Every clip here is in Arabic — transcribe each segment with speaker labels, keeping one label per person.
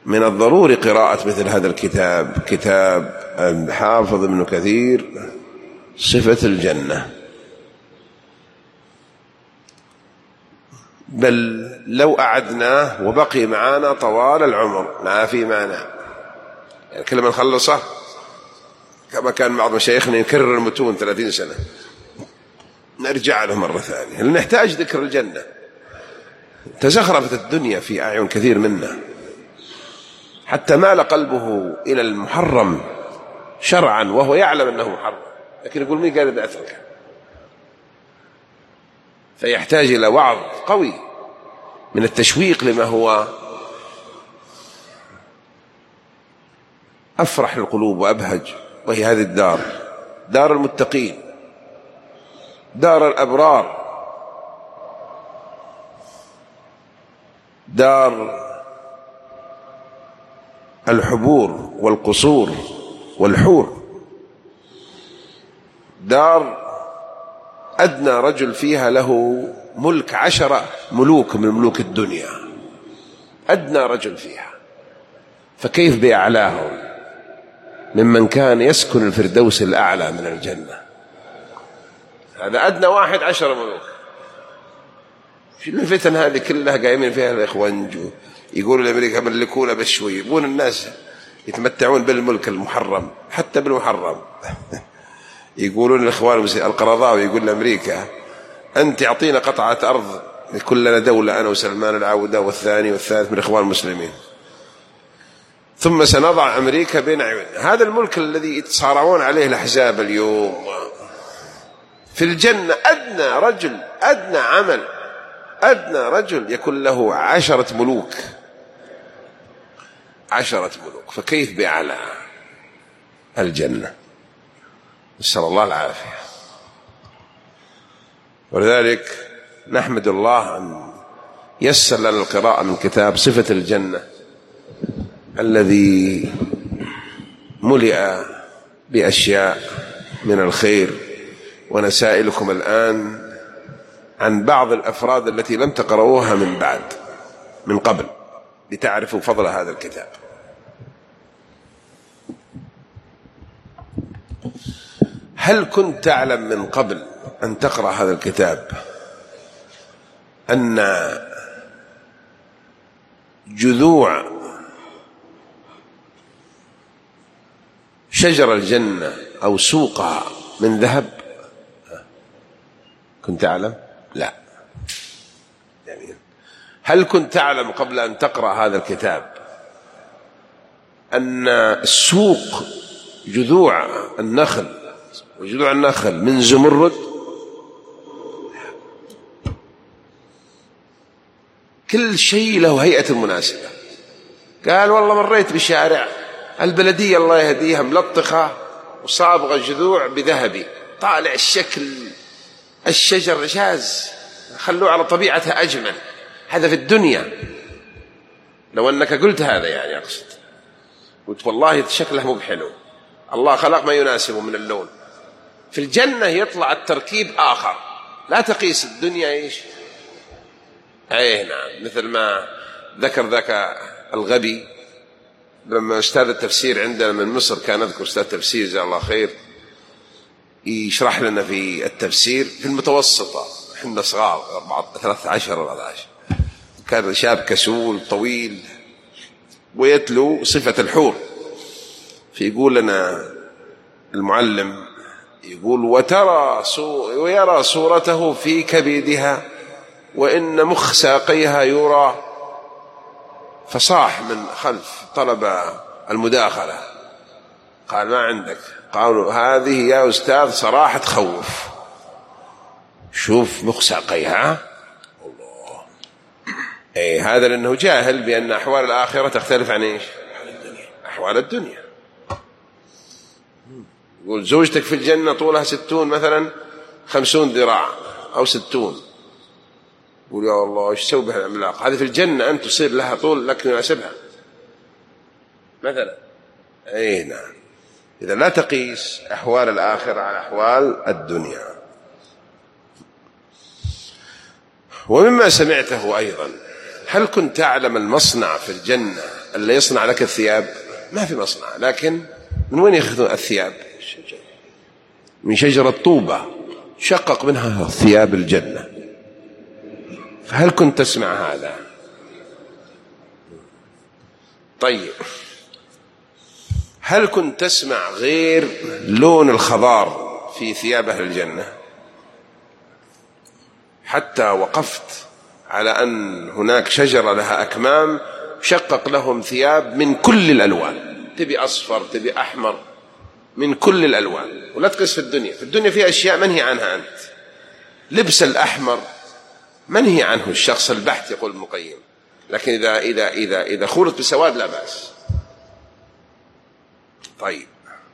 Speaker 1: من الضروري قراءة مثل هذا الكتاب، كتاب الحافظ ابن كثير صفة الجنة. بل لو أعدناه وبقي معنا طوال العمر ما في معنى، يعني كل ما نخلصه كما كان بعض مشايخنا يكرر المتون 30 سنة نرجع له مرة ثانية، نحتاج ذكر الجنة. تزخرفت الدنيا في أعين كثير منا حتى مال قلبه إلى المحرم شرعا وهو يعلم أنه محرم، لكن يقول مين قال أتركه؟ فيحتاج إلى وعظ قوي من التشويق لما هو أفرح القلوب وأبهج، وهي هذه الدار، دار المتقين، دار الأبرار، دار الحبور والقصور والحور، دار أدنى رجل فيها له ملك 10 ملوك من ملوك الدنيا، أدنى رجل فيها، فكيف بأعلاهم ممن كان يسكن الفردوس الأعلى من الجنة؟ هذا أدنى واحد 10 ملوك. في الفتن هذه كلها قايمين فيها الإخوان، يقولوا لأمريكا ملكونا بشوي، يبون الناس يتمتعون بالملك المحرم حتى بالمحرم. يقولون الإخوان القرضاوي يقول لأمريكا أنت أعطينا قطعة أرض كلنا دولة، أنا وسلمان العودة والثاني والثالث من الإخوان المسلمين، ثم سنضع أمريكا بين عيوننا. هذا الملك الذي يتصارعون عليه الأحزاب اليوم. في الجنة أدنى رجل، أدنى عمل، أدنى رجل يكون له 10 ملوك، 10 ملوك، فكيف بأعلى الجنة؟ نسأل الله العافية. ولذلك نحمد الله أن يسر لنا القراءة من كتاب صفة الجنة الذي ملئ بأشياء من الخير. ونسائلكم الآن عن بعض الأفراد التي لم تقرؤوها من قبل لتعرفوا فضل هذا الكتاب. هل كنت تعلم من قبل أن تقرأ هذا الكتاب أن جذوع شجر الجنة أو سوقها من ذهب؟ كنت تعلم؟ لا. يعني هل كنت تعلم قبل أن تقرأ هذا الكتاب أن السوق جذوع النخل وجذوع النخل من زمرد؟ كل شيء له هيئة مناسبة. قال والله مريت بشارع البلدية الله يهديها ملطخة وصابغة جذوع بذهبي، طالع الشكل الشجر جاز، خلوه على طبيعتها أجمل. هذا في الدنيا لو أنك قلت هذا، يعني أقصد قلت والله شكله مو بحلو، الله خلق ما يناسبه من اللون. في الجنة يطلع التركيب آخر، لا تقيس الدنيا إيش. أيه نعم، مثل ما ذكر ذاك الغبي لما أستاذ التفسير عندنا من مصر، كان أذكر أستاذ تفسير جزاه الله خير يشرح لنا في التفسير في المتوسطة، احنا صغار 13 و 14، كان شاب كسول طويل ويتلو صفة الحور، فيقول لنا المعلم يقول ويرى صورته في كبدها وإن مخ ساقيها يرى، فصاح من خلف طلب المداخلة، قال ما عندك؟ قالوا هذه يا أستاذ صراحة تخوف، شوف مخ ساقيها. الله، أي هذا لأنه جاهل بأن أحوال الآخرة تختلف عن إيش؟ أحوال الدنيا. يقول زوجتك في الجنة طولها 60 مثلا 50 ذراع أو 60، يقول يا الله ايش تسوي بها العملاق هذه في الجنة، أنت تصير لها طول لك يناسبها مثلا. أي نعم، إذا لا تقيس أحوال الآخرة على أحوال الدنيا. ومما سمعته أيضا هل كنت تعلم المصنع في الجنة اللي يصنع لك الثياب؟ ما في مصنع، لكن من وين يأخذون الثياب؟ من شجرة طوبة شقق منها ثياب الجنة. فهل كنت تسمع هذا؟ طيب، هل كنت تسمع غير لون الخضار في ثياب أهل الجنة؟ حتى وقفت على أن هناك شجرة لها أكمام شقق لهم ثياب من كل الألوان، تبي أصفر تبي أحمر، من كل الألوان. ولا تقيس في الدنيا، في الدنيا فيها أشياء منهي عنها أنت. لبس الأحمر منهي عنه الشخص البحث يقول ابن القيم، لكن إذا خلط بسواد لا بأس. طيب،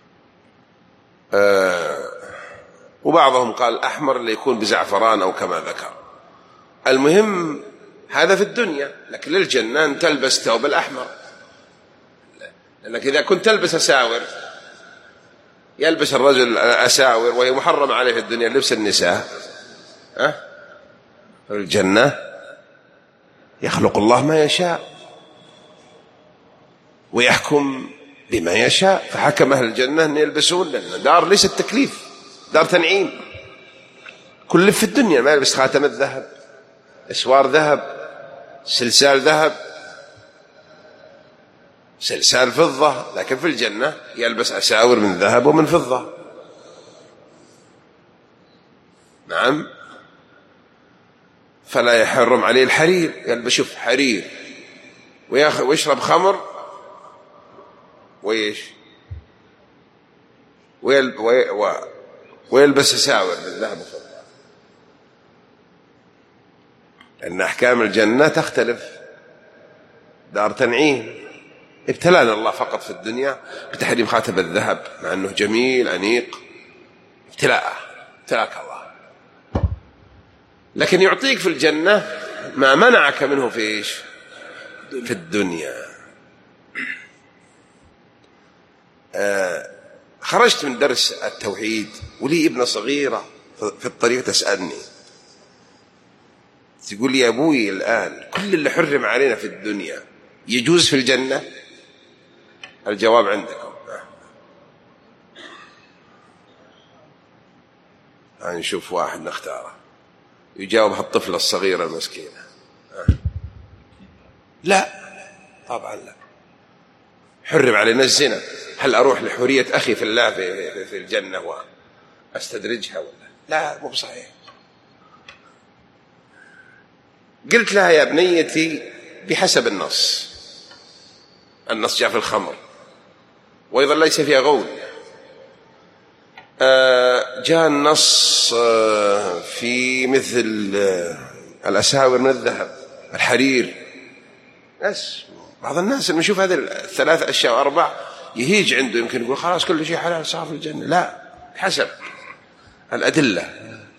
Speaker 1: وبعضهم قال الأحمر اللي يكون بزعفران أو كما ذكر. المهم هذا في الدنيا، لكن للجنة أن تلبس ثوب الأحمر، لأنك إذا كنت تلبس أساور، يلبس الرجل أساور وهي محرم عليه في الدنيا لبس النساء، في الجنة يخلق الله ما يشاء ويحكم بما يشاء. فحكم أهل الجنة أن يلبسون، لأن دار ليس التكليف، دار تنعيم. كل في الدنيا ما يلبس خاتم الذهب، أسوار ذهب، سلسال ذهب، سلسال فضة، لكن في الجنة يلبس أساور من ذهب ومن فضة. نعم. فلا يحرم عليه الحرير، يلبس شوف حرير ويشرب خمر ويلبس أساور من ذهب وفضة، لأن أحكام الجنة تختلف، دار تنعيم. ابتلانا الله فقط في الدنيا بتحريم خاتم الذهب، مع أنه جميل أنيق، ابتلاك الله، لكن يعطيك في الجنة ما منعك منه في الدنيا. خرجت من درس التوحيد ولي ابنة صغيرة في الطريق تسألني، تقول لي يا أبوي الآن كل اللي حرم علينا في الدنيا يجوز في الجنة؟ الجواب عندكم. نشوف واحد نختاره يجاوب هالطفلة الصغيرة المسكينة. لا طبعا لا. حرم علينا الزنا، هل أروح لحرية أخي في الله في الجنة وأستدرجها ولا لا؟ مو بصحيح. قلت لها يا بنيتي بحسب النص جاء في الخمر وأيضا ليس فيها غول. جاء النص في مثل الأساور من الذهب، الحرير. بس بعض الناس لما يشوف هذه الثلاث أشياء وأربع يهيج عنده، يمكن يقول خلاص كل شيء حلال صار في الجنة. لا، بحسب الأدلة.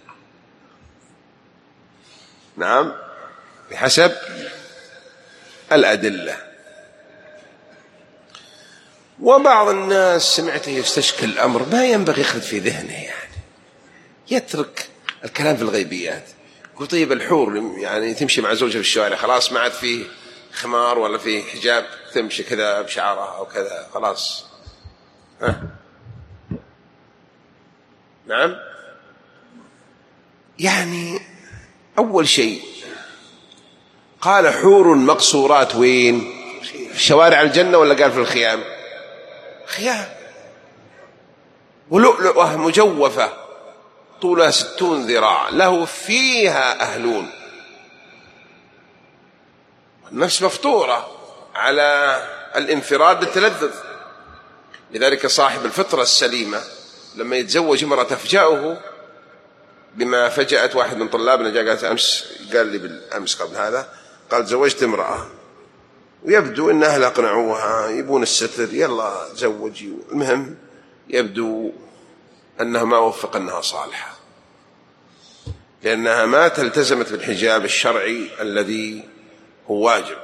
Speaker 1: نعم، بحسب الأدلة. وبعض الناس سمعته يستشكل الأمر، ما ينبغي يخلد في ذهنه، يعني يترك الكلام في الغيبيات. يقول طيب الحور يعني تمشي مع زوجها في الشوارع، خلاص ما عاد فيه خمار ولا فيه حجاب، تمشي كذا بشعرها أو كذا خلاص. نعم. يعني أول شيء قال حور مقصورات، وين؟ في شوارع الجنة ولا قال في الخيام؟ خيام. ولؤلؤة مجوفة طولها 60 ذراع له فيها أهلون. النفس مفطورة على الانفراد بالتلذذ، لذلك صاحب الفطرة السليمة لما يتزوج امرأة تفجأه بما فجأت واحد من طلابنا جاء قال لي بالأمس قبل هذا، قال تزوجت امرأة ويبدو أن أهلها أقنعوها يبون الستر، يلا تزوجي. المهم يبدو أنها ما وفق أنها صالحة، لأنها ما تلتزمت بالحجاب الشرعي الذي هو واجب.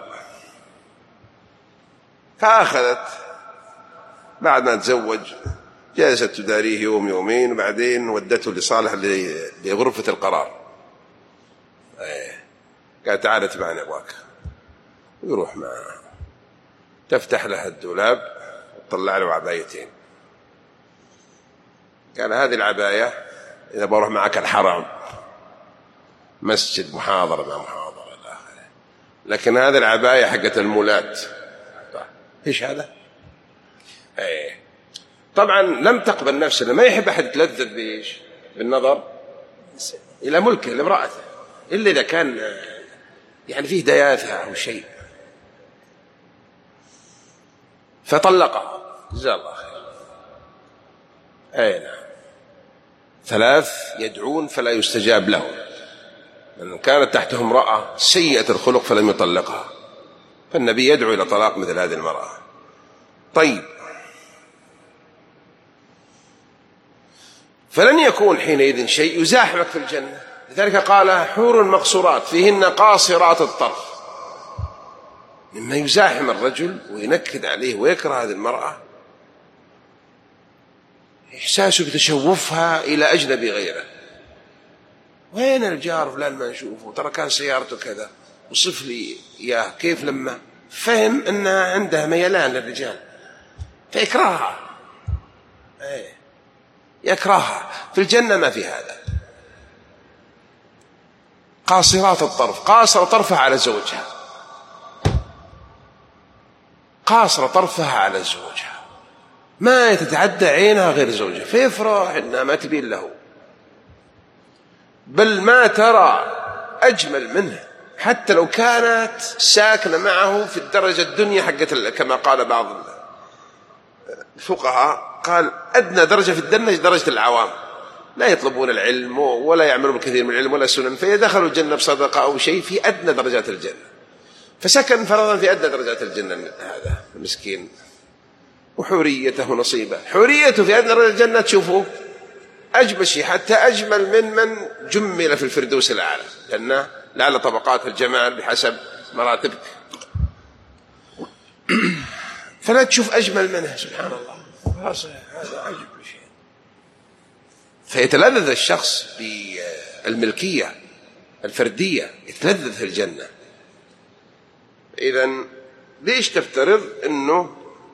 Speaker 1: فأخذت بعد ما تزوج جلست تداريه يوم يومين، وبعدين ودته لصالح لغرفة القرار. قالت تعال اتبعني أبواك. يروح معه، تفتح له الدولاب وتطلع له عبايتين، قال هذه العباية إذا بروح معك الحرم، مسجد، محاضرة مع محاضرة إلى آخره، لكن هذه العباية حقت المولات. إيش هذا؟ إيه. طبعا لم تقبل نفسه، ما يحب أحد يتلذذ بإيش؟ بالنظر إلى ملكه لامرأته، إلا إذا كان يعني فيه دياثة أو شيء. فطلقها، جزاه الله خير. أي نعم. 3 يدعون فلا يستجاب لهم، لأن كانت تحته امرأة سيئة الخلق فلم يطلقها، فالنبي يدعو إلى طلاق مثل هذه المرأة. طيب، فلن يكون حينئذ شيء يزاحمك في الجنة. لذلك قال حور مقصورات فيهن قاصرات الطرف، مما يزاحم الرجل وينكد عليه ويكره هذه المرأة إحساسه بتشوفها إلى أجنبي غيره. وين الجار فلان ما نشوفه، ترى كان سيارته كذا، وصف لي إياه كيف، لما فهم أنها عندها ميلان للرجال فيكرهها. يكرهها. في الجنة ما في هذا. قاصرات الطرف، قاصر طرفها على زوجها، قاصر طرفها على زوجها، ما تتعدى عينها غير زوجها، فيفرح إنها ما تبين له، بل ما ترى أجمل منه حتى لو كانت ساكنة معه في الدرجة الدنيا حقت، كما قال بعض الفقهاء، قال أدنى درجة في الجنة درجة العوام، لا يطلبون العلم ولا يعملون الكثير من العلم ولا السنن، فيدخلوا الجنة بصدقة أو شيء في أدنى درجات الجنة، فسكن فرضا في أدنى درجات الجنة هذا المسكين، وحوريته نصيبه، حوريته في أدنى درجات الجنة تشوفه أجمل شيء، حتى أجمل من جمل في الفردوس الأعلى، لأن لعل طبقات الجمال بحسب مراتبك، فلا تشوف أجمل منها. سبحان الله، هذا عجب شيء. فيتلذذ الشخص بالملكية الفردية، يتلذذ في الجنة. إذن ليش تفترض أنه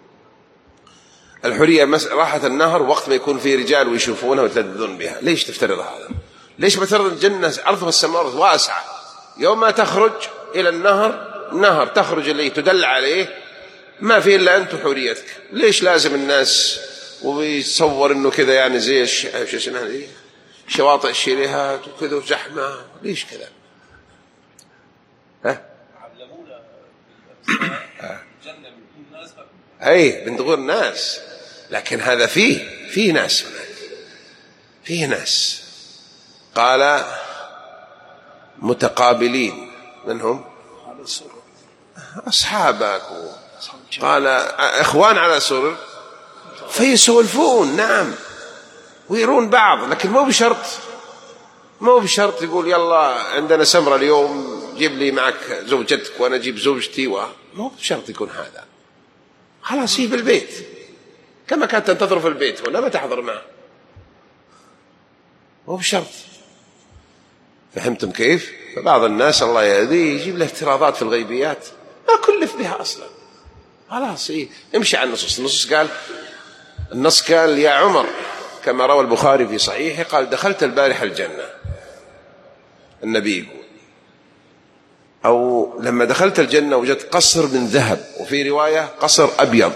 Speaker 1: الحرية راحة النهر وقت ما يكون فيه رجال ويشوفونها ويتلذذون بها؟ ليش تفترض هذا؟ ليش بتفترض الجنة عرضها السماوات واسعة، يوم ما تخرج إلى النهر تخرج اللي تدل عليه ما فيه إلا أنت وحريتك؟ ليش لازم الناس ويتصور إنه كذا يعني زي شو اسمها دي شواطئ الشاليهات وكذا وزحمة؟ ليش كذا؟
Speaker 2: علمونا الجنة من دون ناس،
Speaker 1: أي من دون ناس، لكن هذا فيه ناس هناك، فيه ناس. قال متقابلين، من هم؟ أصحابك. قال إخوان على سرر فيسولفون، نعم، ويرون بعض، لكن مو بشرط يقول يلا عندنا سمرة اليوم جيب لي معك زوجتك وأنا أجيب زوجتي، مو بشرط يكون هذا. خلاص هي بالبيت كما كانت تنتظر في البيت ولا ما تحضر معه، مو بشرط. فهمتم كيف؟ فبعض الناس الله يهديه يجيب له افتراضات في الغيبيات ما كلف بها أصلا. خلاص امشي على النص قال يا عمر، كما روى البخاري في صحيحه، قال دخلت البارحة الجنة، النبي يقول، أو لما دخلت الجنة وجدت قصر من ذهب، وفي رواية قصر أبيض،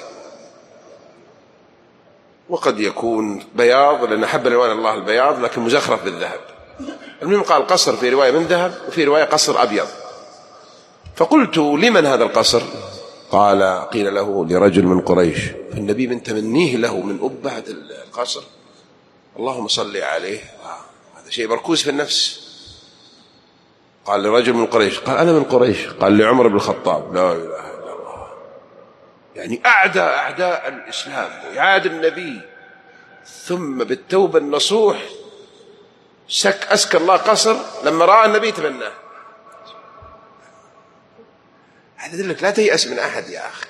Speaker 1: وقد يكون بياض لأن حب الألوان الله البياض، لكن مزخرف بالذهب. المهم قال قصر في رواية من ذهب وفي رواية قصر أبيض. فقلت لمن هذا القصر؟ قيل له لرجل من قريش. فالنبي من تمنيه له من أبهة القصر اللهم صل عليه، هذا شيء مركوز في النفس. قال لرجل من قريش، قال أنا من قريش. قال لعمر بن الخطاب، لا إله إلا الله، يعني أعداء الإسلام ويعاد النبي، ثم بالتوبة النصوح أسكى الله قصر لما رأى النبي تمناه. هذا يدلك لا تيأس من أحد يا أخي،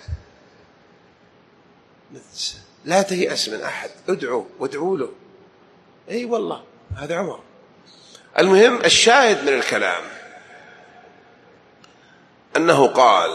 Speaker 1: لا تيأس من أحد، وادعوا له. أي والله هذا عمر. المهم الشاهد من الكلام أنه قال: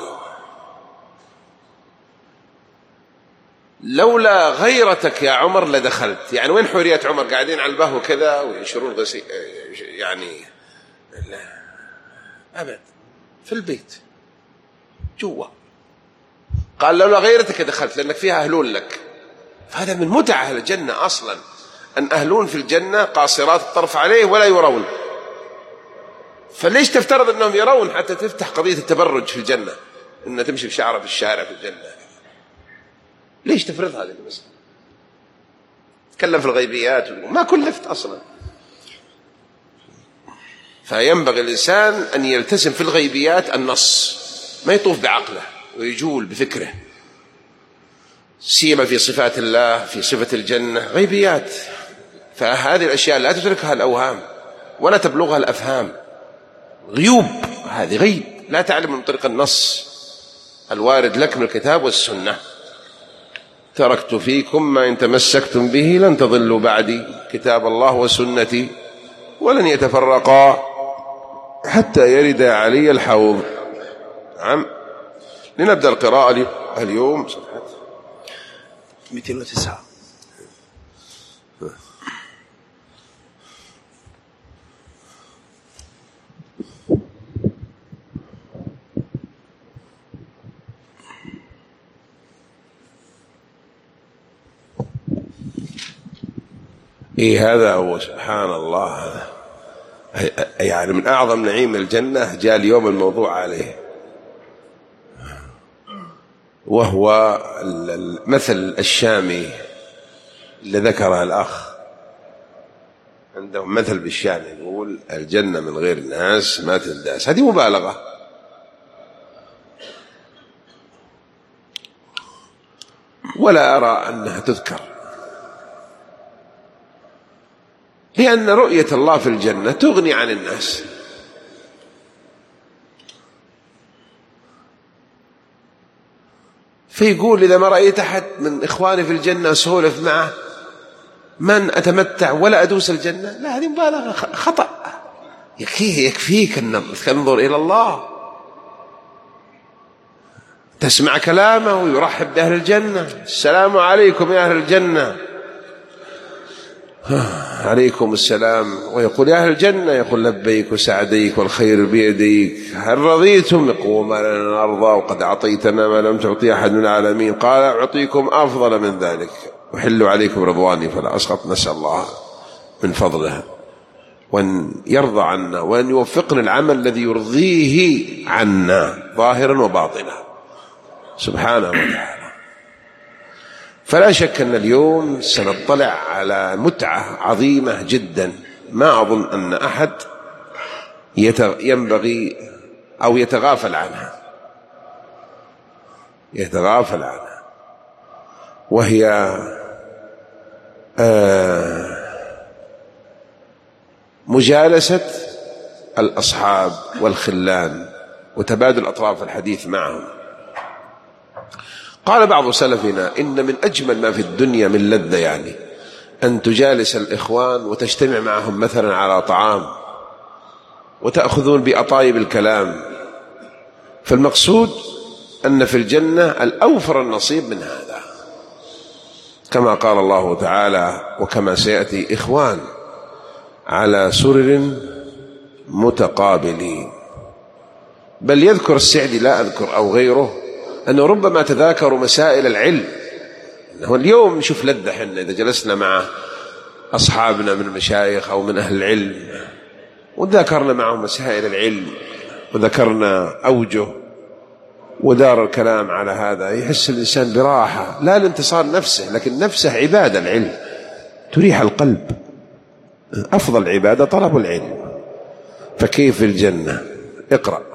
Speaker 1: لولا غيرتك يا عمر لدخلت. يعني وين حورية عمر؟ قاعدين على البهو كذا وينشرون غسيل، يعني لا أبد، في البيت جوا. قال: لولا غيرتك دخلت، لأنك فيها أهلون لك. فهذا من متع أهل الجنة أصلا، أن أهلون في الجنة قاصرات الطرف عليه ولا يرون. فليش تفترض أنهم يرون حتى تفتح قضية التبرج في الجنة، أن تمشي بشعرة في الشارع في الجنة؟ ليش تفرض هذه المسألة؟ تكلم في الغيبيات ما كلفت أصلا. فينبغي الإنسان أن يلتزم في الغيبيات النص، ما يطوف بعقله ويجول بفكره، سيما في صفات الله، في صفة الجنة، غيبيات. فهذه الأشياء لا تدركها الأوهام ولا تبلغها الأفهام، غيوب، هذه غيب لا تعلم من طريق النص الوارد لك من الكتاب والسنة. تركت فيكم ما إن تمسكتم به لن تضلوا بعدي، كتاب الله وسنتي، ولن يتفرقا حتى يرد علي الحوض. نعم. لنبدأ القراءة اليوم صفحة
Speaker 2: 209.
Speaker 1: هذا هو سبحان الله، يعني من أعظم نعيم الجنة جاء اليوم الموضوع عليه، وهو المثل الشامي اللي ذكره الأخ. عندهم مثل بالشام يقول: الجنة من غير الناس ما تنداس. هذه مبالغة، ولا أرى أنها تذكر، لأن رؤية الله في الجنة تغني عن الناس. فيقول: إذا ما رأيت أحد من إخواني في الجنة أسولف معه، من أتمتع ولا أدوس الجنة؟ لا، هذه مبالغة، خطأ. يكفيك أن تنظر إلى الله، تسمع كلامه ويرحب بأهل الجنة: السلام عليكم يا أهل الجنة. عليكم السلام. ويقول: يا أهل الجنة، يقول: لبيك وسعديك والخير بيديك، هل رضيتم؟ يقول: ما لنا نرضى وقد أعطيتنا ما لم تعطي أحد من العالمين. قال: أعطيكم أفضل من ذلك، أحل عليكم رضواني فلا أسخط. نسأل الله من فضله وأن يرضى عنا وأن يوفقنا العمل الذي يرضيه عنا ظاهرا وباطنا سبحانه وتعالى. فلا شك أن اليوم سنطلع على متعة عظيمة جدا، ما أظن أن أحد ينبغي أو يتغافل عنها، وهي مجالسة الأصحاب والخلان وتبادل أطراف الحديث معهم. قال بعض سلفنا: إن من أجمل ما في الدنيا من لذة، يعني أن تجالس الإخوان وتجتمع معهم مثلا على طعام وتأخذون بأطايب الكلام. فالمقصود أن في الجنة الأوفر النصيب من هذا، كما قال الله تعالى: وكما سيأتي إخوان على سرر متقابلين. بل يذكر السعدي، لا أذكر أو غيره، أنه ربما تذاكروا مسائل العلم. أنه اليوم نشوف لذة حنا إذا جلسنا مع أصحابنا من المشايخ أو من أهل العلم وذكرنا معهم مسائل العلم وذكرنا أوجه ودار الكلام على هذا، يحس الإنسان براحة، لا لانتصار نفسه، لكن نفسه عبادة العلم تريح القلب. أفضل عبادة طلب العلم. فكيف الجنة؟ اقرأ.